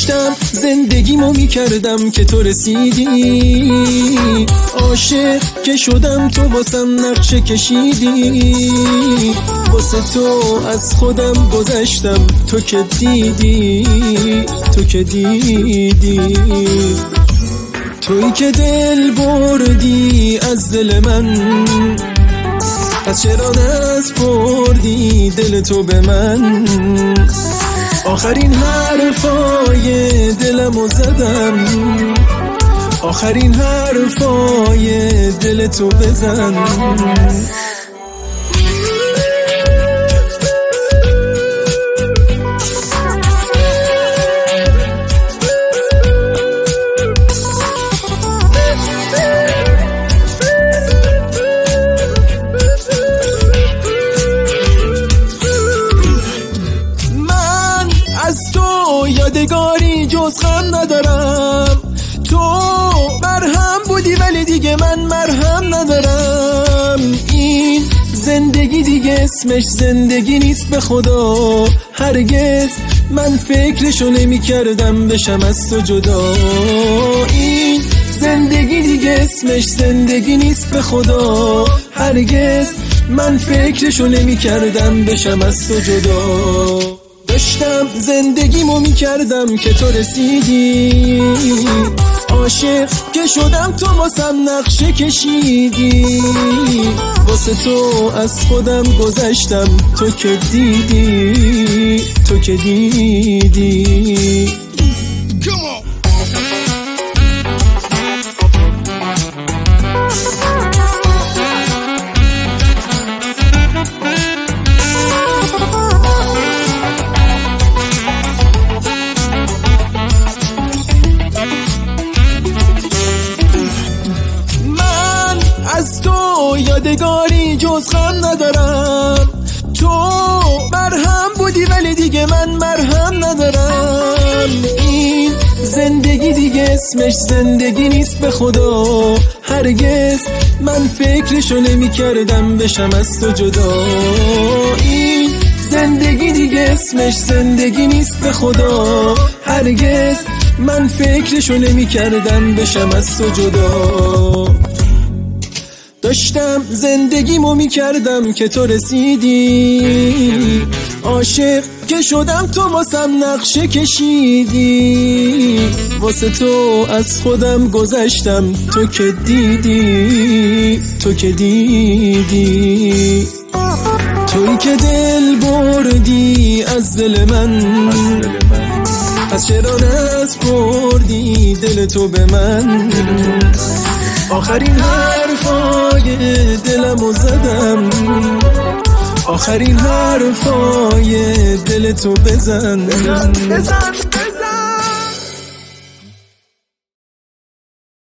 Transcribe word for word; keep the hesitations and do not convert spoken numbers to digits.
داشتم زندگیمو میکردم که تو رسیدی، عاشق که شدم تو واسم نقشه کشیدی، واسه تو از خودم گذشتم تو که دیدی، تو که دیدی، تویی که دل بردی از دل من، از چرا دست بردی دل تو به من، آخرین حرفای دلمو زدم، آخرین حرفای دل تو بزن. یادگاری جز غم ندارم، تو مرهم بودی ولی دیگه من مرهم ندارم، این زندگی دیگه اسمش زندگی نیست به خدا، هرگز من فکرشو نمی کردم بشم از تو جدا، این زندگی دیگه اسمش زندگی نیست به خدا، هرگز من فکرشو نمی کردم بشم از تو جدا. داشتم زندگیمو میکردم که تو رسیدی، عاشق که شدم تو واسم نقشه کشیدی، واسه تو از خودم گذشتم تو که دیدی، تو که دیدی. از تو یادگاری جز غم ندارم، تو مرهم بودی ولی دیگه من مرهم ندارم، این زندگی دیگه اسمش زندگی نیست به خدا، هرگز من فکرشو نمی کردم بشم از تو جدا، این زندگی دیگه اسمش زندگی نیست به خدا، هرگز من فکرشو نمی کردم بشم از تو جدا. داشتم زندگیمو میکردم که تو رسیدی، عاشق که شدم تو واسم نقشه کشیدی، واسه تو از خودم گذشتم تو که دیدی، تو که دیدی، تویی که دل بردی از دل من، از چرا دست بردی دل تو به من، آخرین حرفای دلمو زدم، آخرین حرفای دل تو بزن.